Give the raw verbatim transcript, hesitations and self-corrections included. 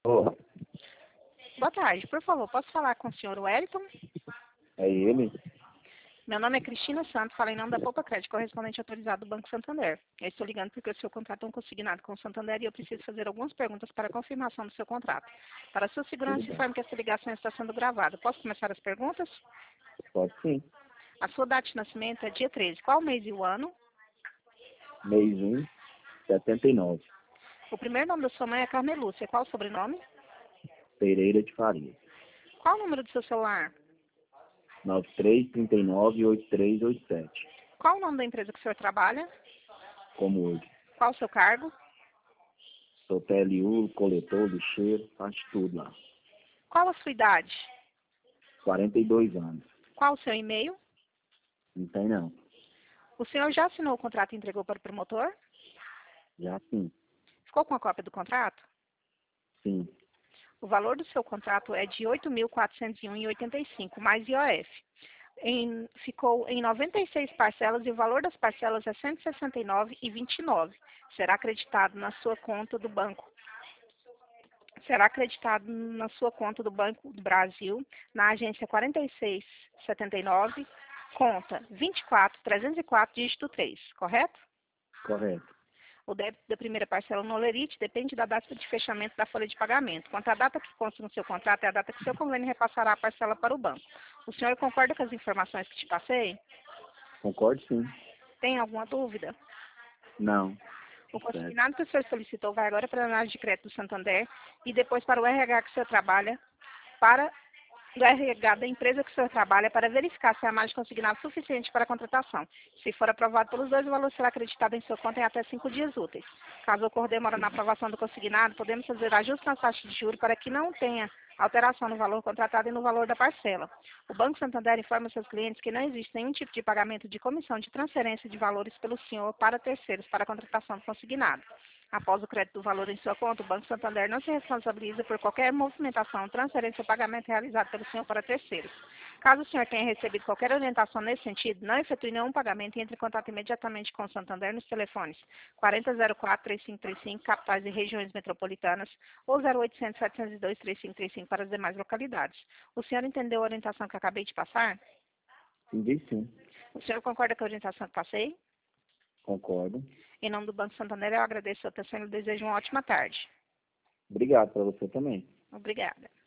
Porra, Boa tarde, por favor, posso falar com o senhor Wellington? é ele? Meu nome é Cristina Santos, falo em nome da Poupa Crédito, correspondente autorizado do Banco Santander. Eu estou ligando porque o seu contrato é um consignado com o Santander e eu preciso fazer algumas perguntas para confirmação do seu contrato. Para sua Tudo segurança, bem. informe que essa ligação está sendo gravada. Posso começar as perguntas? Pode sim. A sua data de nascimento é dia treze. Qual o mês e o ano? Mês um, setenta e nove. O primeiro nome da sua mãe é Carmelúcia. Qual o sobrenome? Pereira de Faria. Qual o número do seu celular? nove três três nove, oito três oito sete. Qual o nome da empresa que o senhor trabalha? Como hoje. Qual o seu cargo? Sou T L U, coletor, lixeiro, faz tudo lá. Qual a sua idade? quarenta e dois anos. Qual o seu e-mail? Não tem não. O senhor já assinou o contrato e entregou para o promotor? Já sim. Ficou com a cópia do contrato? Sim. O valor do seu contrato é de oito mil quatrocentos e um vírgula oitenta e cinco, mais I O F. Em, ficou em noventa e seis parcelas e o valor das parcelas é cento e sessenta e nove reais e vinte e nove centavos. Será acreditado na sua conta do banco. Será acreditado na sua conta do Banco do Brasil, na agência quarenta e seis setenta e nove, conta vinte e quatro trezentos e quatro, dígito três, correto? Correto. O débito da primeira parcela no Olerite depende da data de fechamento da folha de pagamento. Quanto à data que consta no seu contrato, é a data que o seu convênio repassará a parcela para o banco. O senhor concorda com as informações que te passei? Concordo sim. Tem alguma dúvida? Não. O Certo. consignado que o senhor solicitou vai agora para a análise de crédito do Santander e depois para o R H que o senhor trabalha, para do R H da empresa que o senhor trabalha para verificar se há mais consignado suficiente para a contratação. Se for aprovado pelos dois, o valor será acreditado em sua conta em até cinco dias úteis. Caso ocorra demora na aprovação do consignado, podemos fazer ajuste nas taxas de juros para que não tenha alteração no valor contratado e no valor da parcela. O Banco Santander informa seus clientes que não existe nenhum tipo de pagamento de comissão de transferência de valores pelo senhor para terceiros para a contratação do consignado. Após o crédito do valor em sua conta, o Banco Santander não se responsabiliza por qualquer movimentação, transferência ou pagamento realizado pelo senhor para terceiros. Caso o senhor tenha recebido qualquer orientação nesse sentido, não efetue nenhum pagamento e entre em contato imediatamente com o Santander nos telefones quarenta zero quatro, três cinco três cinco, capitais e regiões metropolitanas, ou zero oitocentos, setecentos e dois, três cinco três cinco para as demais localidades. O senhor entendeu a orientação que eu acabei de passar? Entendi sim. O senhor concorda com a orientação que passei? Concordo. Em nome do Banco Santander, eu agradeço a sua atenção e desejo uma ótima tarde. Obrigado para você também. Obrigada.